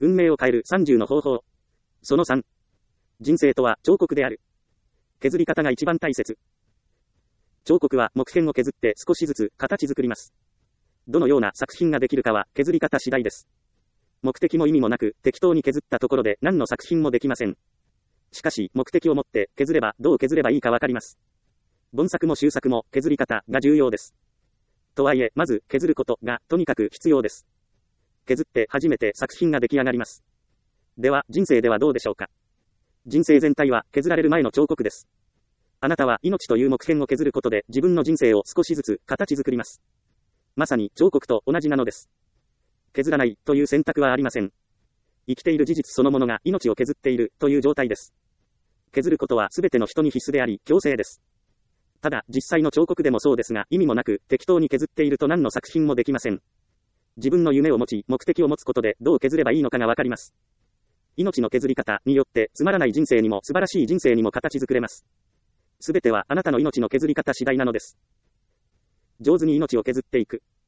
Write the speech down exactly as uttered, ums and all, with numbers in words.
運命を変えるさんじゅうの方法。そのさん。人生とは彫刻である。削り方が一番大切。彫刻は木片を削って少しずつ形作ります。どのような作品ができるかは削り方次第です。目的も意味もなく適当に削ったところで何の作品もできません。しかし目的を持って削ればどう削ればいいかわかります。盆作も修作も削り方が重要です。とはいえまず削ることがとにかく必要です。削って初めて作品が出来上がります。では人生ではどうでしょうか。人生全体は削られる前の彫刻です。あなたは命という木片を削ることで自分の人生を少しずつ形作ります。まさに彫刻と同じなのです。削らないという選択はありません。生きている事実そのものが命を削っているという状態です。削ることはすべての人に必須であり強制です。ただ実際の彫刻でもそうですが意味もなく適当に削っていると何の作品もできません。自分の夢を持ち目的を持つことでどう削ればいいのかがわかります。命の削り方によってつまらない人生にも素晴らしい人生にも形作れます。すべてはあなたの命の削り方次第なのです。上手に命を削っていく。